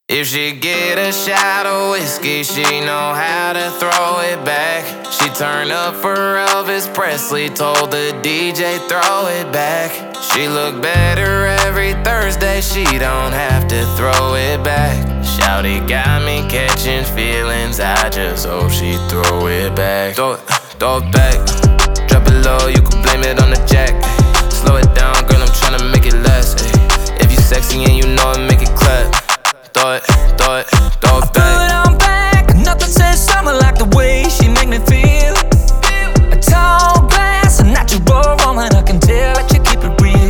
If she get a shot of whiskey, she know how to throw it back. She turned up for Elvis Presley, told the DJ throw it back. She look better every Thursday, she don't have to throw it back. Shawty got me catching feelings, I just hope she throw it back. Throw it back, drop it low, you can blame it on the jack. Slow it down, girl, I'm tryna make it last. If you sexy and you know it, make it clap. Throw it back. Put it on back, nothing says summer like the way she make me feel. A tall glass, a natural woman, I can tell that you keep it real.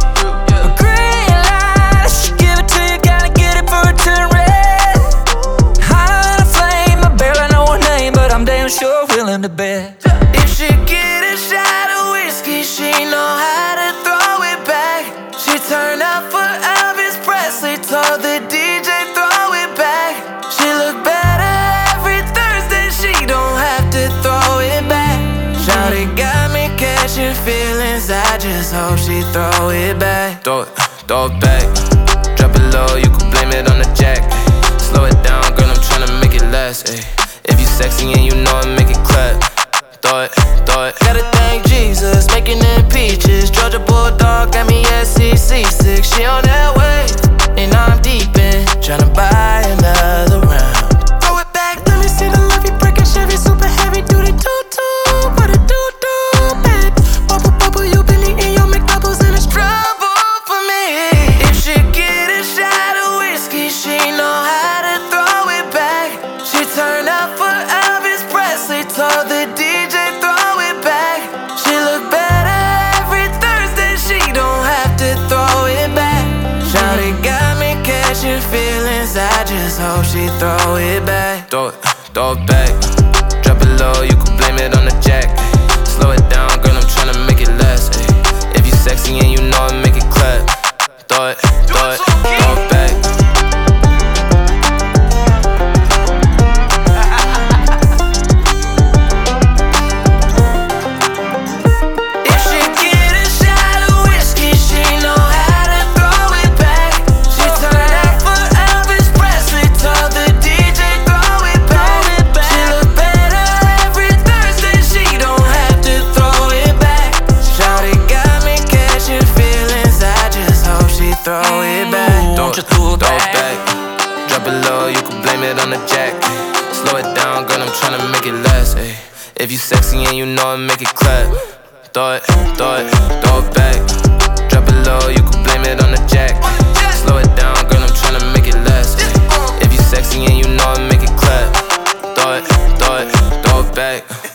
A green light, she give it to you, gotta get it for it to red. Hot on a flame, I barely know her name, but I'm damn sure willing to bet. If she get a shot of whiskey, she know how to throw it back. She turned up for Elvis Presley, told the DJ throw it back. She look better every Thursday, she don't have to throw it back. Shawty got me catching feelings, I just hope she throw it back. Throw it back, drop it low, you can blame it on the jack. Slow it down, girl, I'm tryna make it last. If you sexy and you know it, make it clap. Throw it. Gotta thank Jesus, making them peaches. Georgia Bulldog got me SEC6. She on that wave, and I'm deep in, tryna buy another round. Throw it back, let me see the love you breaking. Chevy super heavy duty tutu, what it do, babe. Bubble, you been eating your McDoubles and it's trouble for me. If she get a shot of whiskey, she know how to throw it back. She turned up for Elvis Presley, told the DJ throw it back. She look better every Thursday, she don't have to throw it back. Shawty got me catching feelings, I just hope she throw it back. Throw it back, drop it low, you can blame it on the jack. Slow it down, girl, I'm tryna make it last. If you sexy and you know it, make it clap. Throw it back. Throw it back, drop it low, you can blame it on the jack. Slow it down, girl, I'm tryna make it last. If you sexy and you know it, make it clap. Throw it back, drop it low, you can blame it on the jack. Slow it down, girl, I'm tryna make it last. If you sexy and you know it, make it clap. Throw it back.